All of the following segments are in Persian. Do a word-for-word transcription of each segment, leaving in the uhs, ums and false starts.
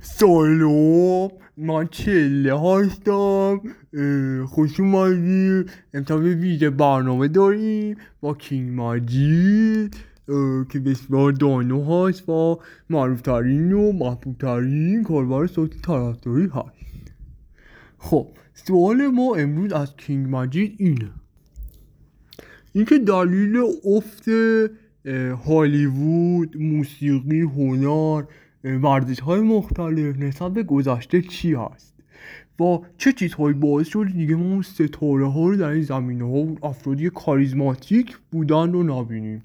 سلام، من چله هستم. خوش اومدید. امتحان ویژه برنامه داریم با کینگ مجید که بسیار دانو هست و معروفترین و محبوبترین کاربر صوتی طرفداری هست. خب سوال ما امروز از کینگ مجید اینه اینکه دلیل افت هالیوود، موسیقی، هنر، ورزش های مختلف نسبت به گذشته چی هست و چه چیزهایی باعث شد دیگه ما ستاره ها رو در این زمینه ها و افرادی کاریزماتیک بودن رو نبینیم.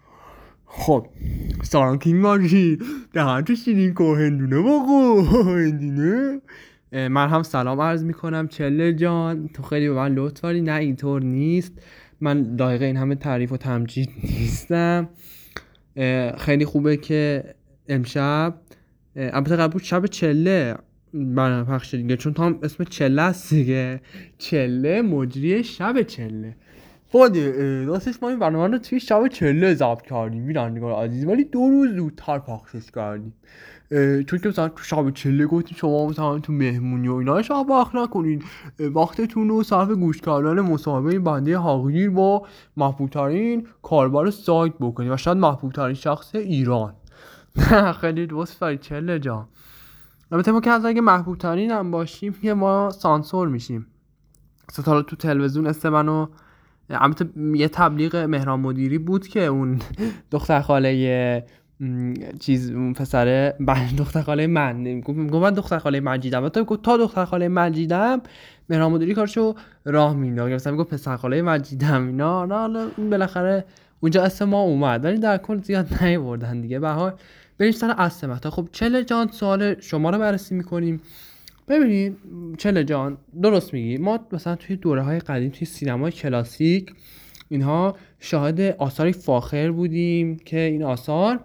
خب سلام کینگ مجید، دهن تو شیرین که هندونه باقو هندونه. من هم سلام عرض میکنم چله جان، تو خیلی به من لطف داری. نه اینطور نیست، من دقیقه این همه تعریف و تمجید نیستم. خیلی خوبه که امشب البته قبول شب چله برنامه پخش دیگه، چون تو هم اسم چله است دیگه، چله مجری شب چله. باده راستش ما این برنامه رو توی شب چله ضبط کردیم میرندگار عزیز، ولی دو روز زودتر پخشش کردیم چون که مثلا تو شب چله گفتیم شما مثلا تو مهمونی و اینا شب وقت نکنید، وقتتون رو صرف گوش کردن مصاحبه بنده حقیر با محبوبترین کاربر سایت بکنید و شاید محبوبترین شخص ایران. خیلی دوست داری چله جان. البته ما که از اگه محبوبترین هم باشیم که ما سانسور میشیم. ستاره تو تلویزیون است منو، البته یه تبلیغ مهران مدیری بود که اون دختر خاله چیز اون پسره دختر خاله من گفت من دختر خاله مجیدم، تا گفت تا دختر خاله مجیدم مهران مدیری کارشو راه مینداخت، مثلا میگفت پسر خاله مجیدم اینا. نه بالاخره اونجا اسم ما اومد ولی در کل زیاد نیاوردن دیگه. به هر حال بریم سر اصل مطلب. خب چله جان سوال شما رو بررسی میکنیم. ببینید چله جان درست میگی، ما مثلا توی دوره های قدیم توی سینمای کلاسیک اینها شاهد آثاری فاخر بودیم که این آثار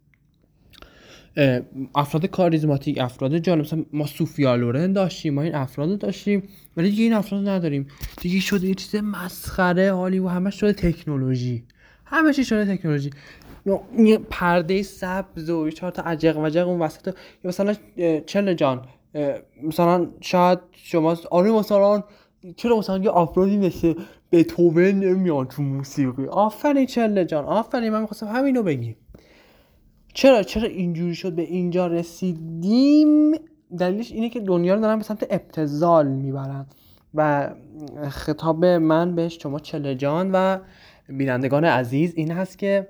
افراد کاریزماتیک، افراد جالب، مثلا ما سوفیا لورن داشتیم، ما این افراد داشتیم، ولی دیگه این افراد نداریم دیگه. شده یه چیز مسخره حالی و همه شده تکنولوژی، همه چی شده تکنولوژی. یه پرده سبز و چهار تا عجق وجق اون وسط. یا مثلا چله جان مثلا شاید شما آره مثلا چرا مثلا یه افرادی مثل بتوون نمیان تو موسیقی؟ آفرین چله جان، آفرین. من می‌خواستم همینو بگیم. چرا چرا اینجوری شد به اینجا رسیدیم؟ دلیلش اینه که دنیا رو دارن به سمت ابتذال میبرن و خطاب من به شما چله جان و بینندگان عزیز این هست که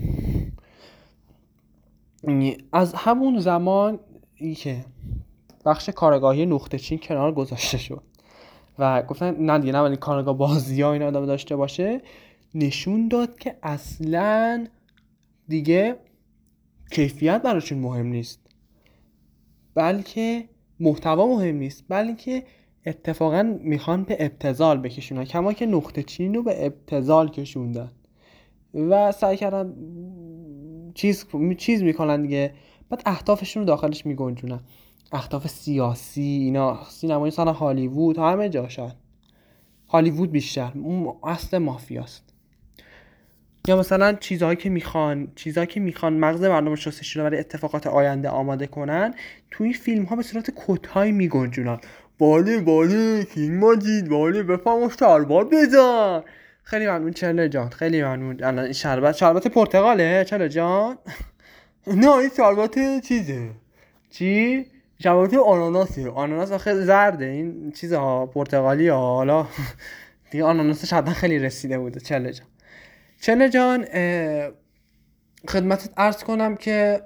از همون زمان ای که بخش کارگاهی نقطه چین کنار گذاشته شد و گفتن نه دیگه نه ولی کارگاه بازی ها اینا ادامه داشته باشه، نشون داد که اصلاً دیگه کیفیت براشون مهم نیست، بلکه محتوا مهم نیست، بلکه اتفاقا میخوان به ابتذال بکشونن، کما که نقطه چین رو به ابتذال کشوندن و سعی کردن چیز چیز میکنن دیگه. بعد اهدافشون رو داخلش میگنجونن، اهداف سیاسی اینا. سینمای مثلا هالیوود همه جاشن، هالیوود بیشتر اون اصل مافیاست. یا مثلا چیزهایی که میخوان چیزهایی که میخوان مغز مردم رو شستشون برای اتفاقات آینده آماده کنن توی این فیلم ها به صورت کت‌های میگنجونن. باله باله کینگ مجید، باله بفهم شربت بزن. خیلی ممنون چله جان، خیلی ممنون. الان این شربت شربت پرتقاله چله جان؟ نه این شربت چیزه. چی؟ شربت آناناسه. آناناس آخه زرده، این چیزها پرتقالی ها. حالا دیگه آناناسش حتما خیلی رسیده بوده چله جان. چله جان خدمتت عرض کنم که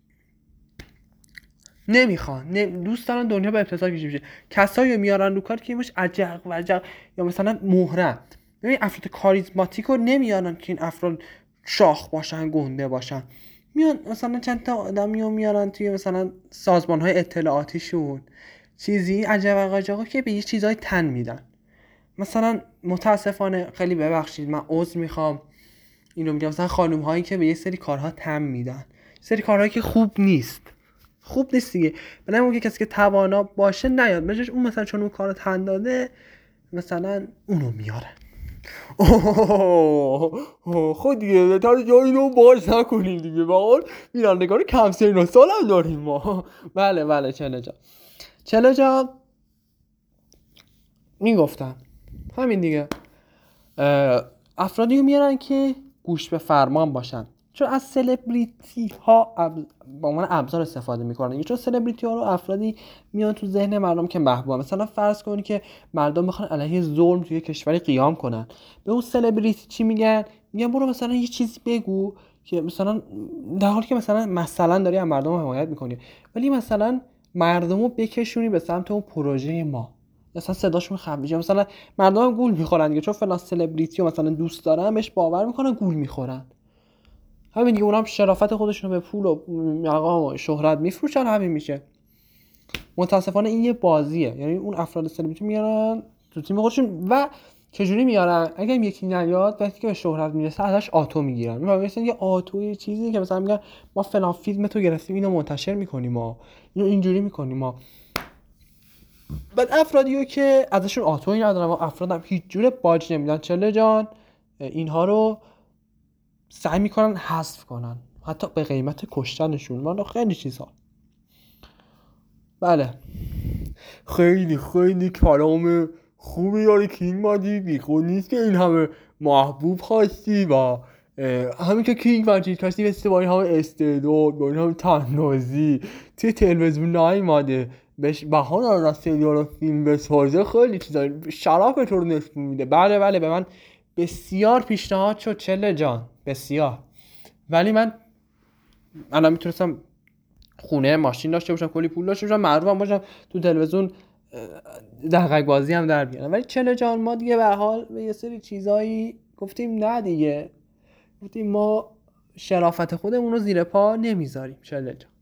نمیخوان نمی... دوست دارن دنیا به ابتذال کشیده بشه. کسایی میارن رو کار که اینش عجق و عجق یا مثلا مهرم. ببین افراد کاریزماتیک رو نمیارن که این افراد شاخ باشن گنده باشن، میان مثلا چند تا آدمی رو میارن توی مثلا سازمان‌های اطلاعاتیشون چیزی عجق و عجقا که به یه چیزای تن میدن. مثلا متاسفانه خیلی ببخشید من عذر میخوام اینو میگم، مثلا خانم هایی که به یه سری کارها تم میدن، سری کارهایی که خوب نیست خوب نیست دیگه. به نمیگه کسی که توانا باشه نیاد بجاش اون مثلا چون اون کارو تن داده مثلا اونو میاره. خود دیگه بهتر جایی رو باز نکنیم دیگه، واقعا بینندگان کم سن و سال هم داریم ما. بله بله چله جان چله جان میگفتم همین دیگه، افرادی رو میارن که گوش به فرمان باشن، چون از سلبریتی ها اب... با عنوان ابزار استفاده میکنن. چون سلبریتی ها رو افرادی میان تو ذهن مردم که محبوبن. مثلا فرض کنید که مردم میخوان علیه ظلم توی کشوری قیام کنن، به اون سلبریتی چی میگن؟ میگن برو مثلا یه چیزی بگو که مثلا در حالی که مثلا مثلا داری از مردم حمایت میکنی، ولی مثلا مردمو بکشونی به سمت اون پروژه ما، مثلا صداشون خفه میشه، مثلا مردم گول میخورن دیگه، چون فلان سلبریتی رو مثلا دوست دارن، بهش باور میکنن، گول میخورن. همین دیگه، اونم شرافت خودشون رو به پول و مقام و شهرت میفروشن، همین میشه. متاسفانه این یه بازیه، یعنی اون افراد سلبریتی میارن تو تیم خودشون و چجوری میارن؟ اگه یکی نیاد وقتی که به شهرت میرسه ازش آتو میگیرن. مثلا یه آتو، یه چیزی که مثلا میگن ما فلان فیلم تو گرفتیم اینو منتشر میکنیم، ما اینو اینجوری میکنیم ما. بعد افرادیو که ازشون آتویی ندارن و افرادم هیچ جوره باج نمیدن، چله جان اینها رو سعی میکنن حذف کنن، حتی به قیمت کشتنشون، من خیلی چیزها. بله خیلی خیلی کلام خوبی داری کینگ ماجید، بیخود نیست که این همه محبوب هستی و همین که کینگ ماجید کسی بسته با این همه استعداد، با این همه تنازی توی تلویزیون نیومده بهش بهانه رو از سریال و فیلم بسازه، خیلی چیزا شرف تو رو نشون میده. بله بله به من بسیار پیشنهاد شد چله جان، بسیار، ولی من الان میتونستم خونه ماشین داشته باشم، کلی پول داشته باشم، معروفم باشم، تو تلویزیون دغدغه بازی هم در بیارم. ولی چله جان ما دیگه به حال به یه سری چیزایی گفتیم نه دیگه، گفتیم ما شرافت خودمون رو زیر پا نمیذاریم چله جان.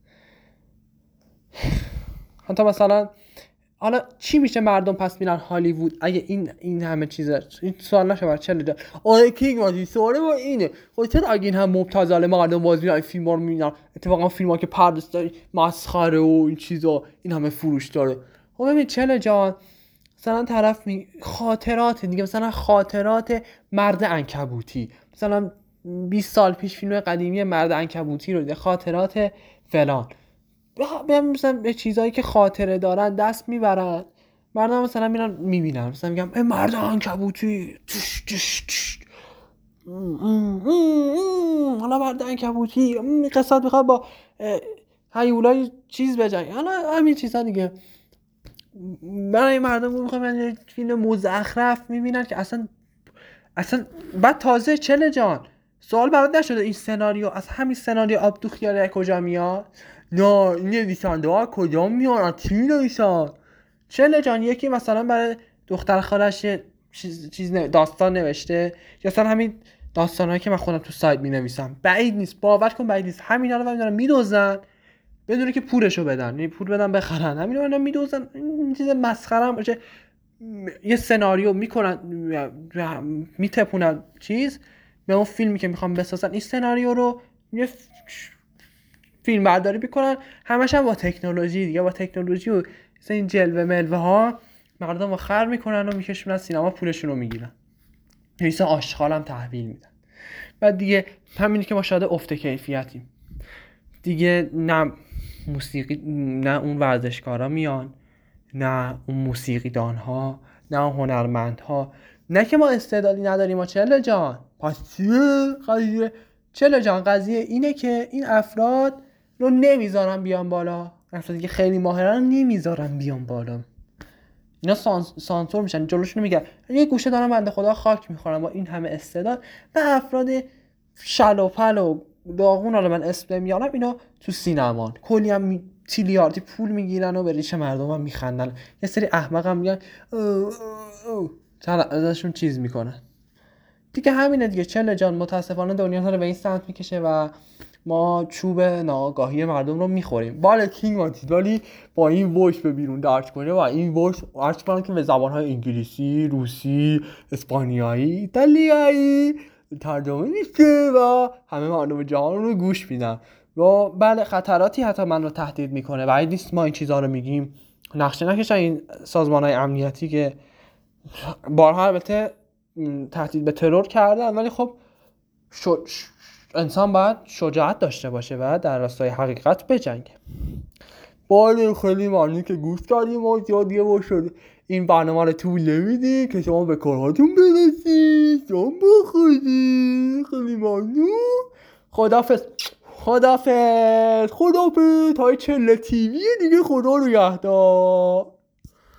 حتی مثلا حالا چی میشه مردم پس میرن هالیوود اگه این این همه چیزا؟ این سوال نشه بر چله جان. آره کینگ ماجی سوال ما اینه، خب چرا اگه این هم مبتذل مردم باز میرن فیلم‌ها رو میبینن، اتفاقا فیلم‌ها که پرداخت مسخره و این چیزا این همه فروش داره. خب ببین چله جان مثلا طرف می... خاطرات دیگه، مثلا خاطرات مرد عنکبوتی، مثلا بیست سال پیش فیلم قدیمی مرد عنکبوتی رو دیده، خاطرات فلان، بیام مثلا به چیزایی که خاطره دارن دست میبرن، مردم مثلا میرن میبینن، مثلا میگم ای مرد عنکبوتی تش تش تش، حالا مرد عنکبوتی قصد میخواد با هیولای چیز بجنگه، حالا همین چیزا دیگه. برای مردم میخوام یه فیلم مزخرف میبینن که اصلا اصلا بعد تازه چله جان سوال برات نشده این سناریو از همین سناریو آبدو خیاله کجا میاد؟ نه این نویسنده ها کجا میان؟ چی نویسن؟ چله جان یکی مثلا برای دختر خالش چیز چیز داستان نوشته، یا مثلا همین داستانایی که من خودم تو سایت مینویسم، بعید نیست، باور کن بعید نیست، همینا رو میذارن میدوزن بدونه که پولشو بدن، یعنی پول بدن بخرن، همینا رو میدوزن. این چیز مسخره هم باشه. یه سناریو میکنن میتپونن چیز به اون فیلمی که میخوام بسازن، این سناریو رو یه فیلم برداری میکنن، همش هم با تکنولوژی دیگه، با تکنولوژی و مثلا این جلوه ملوه ها مردم رو خر میکنن و میکشونن سینما، پولشون رو میگیرن، مثلا آشغال هم تحویل میدن. بعد دیگه همینی که ما شاید افت کیفیتیم دیگه، نه موسیقی، نه اون ورزشکارا میان، نه اون موسیقیدان ها، نه اون هنرمند ها، نه که ما استعدادی نداریم. ما چله جان پس چیه قضیه؟ چله جان قضیه اینه که این افراد رو نمیذارن بیان بالا، افرادی که خیلی ماهرن نمیذارن بیان بالا، اینا سانس... سانسور میشن، جلوشونو میگن یه گوشه دارن بنده خدا خاک میخورن با این همه استعداد، و افراد شل و پل و داغون رو من اسم نمیارم اینا تو سینمان کلی هم می... تیلیاردی پول میگیرن و به ریش مردم هم میخندن، یه سری احمق هم میگن ازشون چیز میکنن دیگه. همینه دیگه چله جان، متاسفانه دنیا داره به این سمت میکشه و ما چوب ناآگاهی مردم رو میخوریم. بالا کینگ ماجید، ولی با این وایس به بیرون درک کنه و این وایس درک کنه که به زبانهای انگلیسی، روسی، اسپانیایی، ایتالیایی ترجمه میشه و همه مردم جهان رو گوش میدن. و بله خطراتی حتی من رو تهدید میکنه، بعید نیست ما این چیزها رو میگیم، نقشه نکشن این سازمانهای امنیتی که بارها البته تهدید به ترور کردن، ولی خب شو... ش... انسان باید شجاعت داشته باشه و در راستای حقیقت بجنگه. بله خیلی ممنون که گوش کردیم و زیاد یه بار شد این برنامه رو طول نمیدی که شما به کارهاتون برسید، شما بخورید. خیلی ممنون. خدافظ خدافظ خدافظ تا چله تیوی دیگه. خدا رو نگهدار.